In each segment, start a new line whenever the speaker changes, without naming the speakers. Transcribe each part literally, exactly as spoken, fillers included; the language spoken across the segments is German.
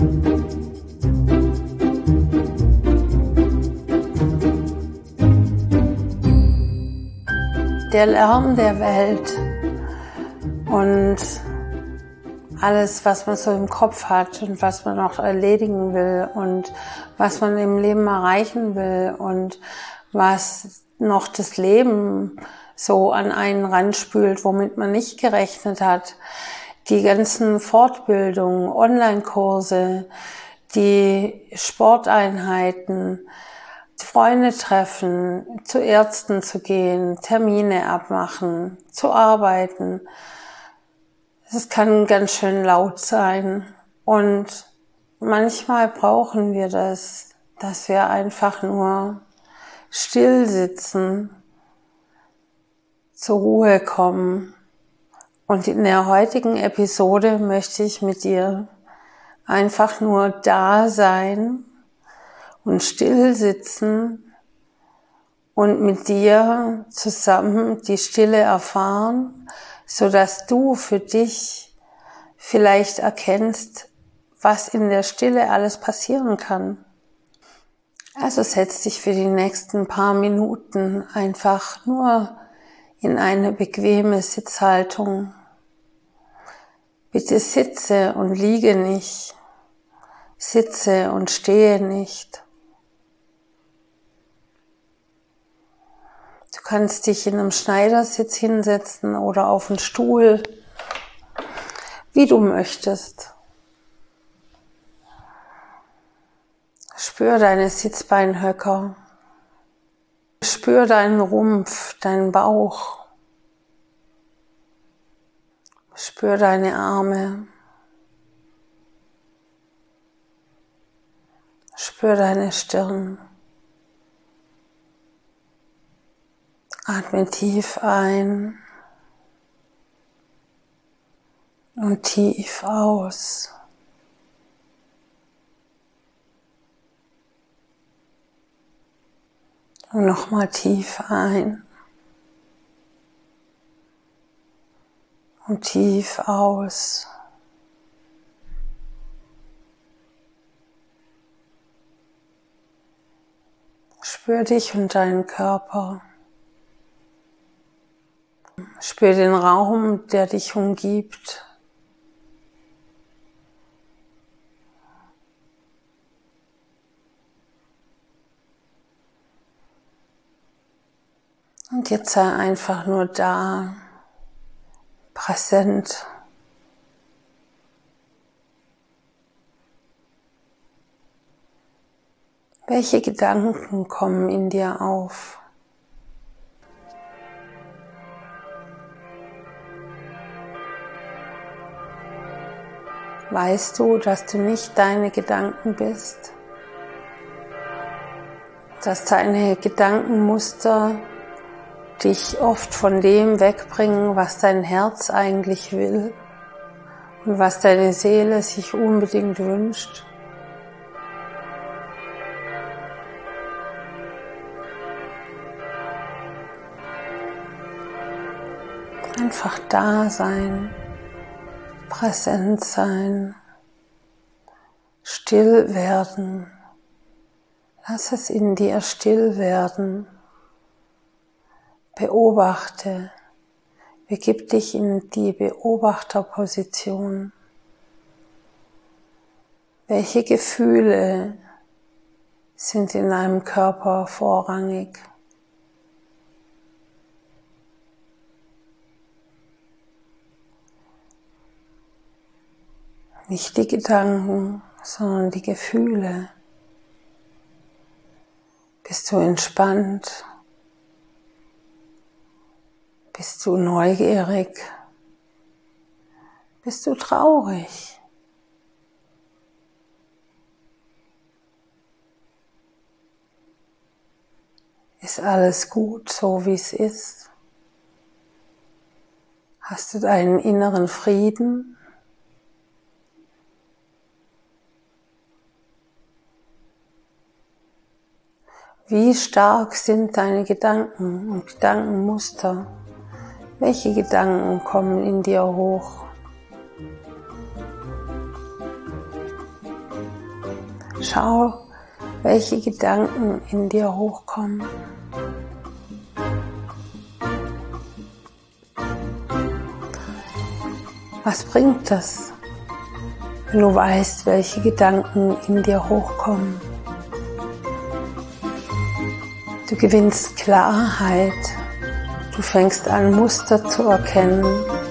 Der Lärm der Welt und alles, was man so im Kopf hat und was man noch erledigen will und was man im Leben erreichen will und was noch das Leben so an einen ranspült, womit man nicht gerechnet hat. Die ganzen Fortbildungen, Online-Kurse, die Sporteinheiten, Freunde treffen, zu Ärzten zu gehen, Termine abmachen, zu arbeiten. Es kann ganz schön laut sein und manchmal brauchen wir das, dass wir einfach nur still sitzen, zur Ruhe kommen. Und in der heutigen Episode möchte ich mit dir einfach nur da sein und still sitzen und mit dir zusammen die Stille erfahren, so dass du für dich vielleicht erkennst, was in der Stille alles passieren kann. Also setz dich für die nächsten paar Minuten einfach nur in eine bequeme Sitzhaltung. Bitte sitze und liege nicht, sitze und stehe nicht. Du kannst dich in einem Schneidersitz hinsetzen oder auf einen Stuhl, wie du möchtest. Spür deine Sitzbeinhöcker. Spür deinen Rumpf, deinen Bauch. Spür deine Arme. Spür deine Stirn. Atme tief ein und tief aus. Und nochmal tief ein und tief aus. Spür dich und deinen Körper. Spür den Raum, der dich umgibt. Und jetzt sei einfach nur da, präsent. Welche Gedanken kommen in dir auf? Weißt du, dass du nicht deine Gedanken bist? Dass deine Gedankenmuster dich oft von dem wegbringen, was dein Herz eigentlich will und was deine Seele sich unbedingt wünscht? Einfach da sein. Präsent sein, still werden, lass es in dir still werden, beobachte, begib dich in die Beobachterposition. Welche Gefühle sind in deinem Körper vorrangig? Nicht die Gedanken, sondern die Gefühle. Bist du entspannt? Bist du neugierig? Bist du traurig? Ist alles gut, so wie es ist? Hast du deinen inneren Frieden? Wie stark sind deine Gedanken und Gedankenmuster? Welche Gedanken kommen in dir hoch? Schau, welche Gedanken in dir hochkommen. Was bringt das, wenn du weißt, welche Gedanken in dir hochkommen? Du gewinnst Klarheit, du fängst an, Muster zu erkennen.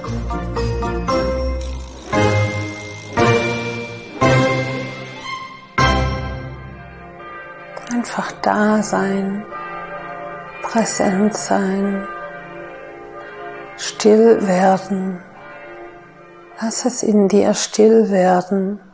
Einfach da sein, präsent sein, still werden. Lass es in dir still werden.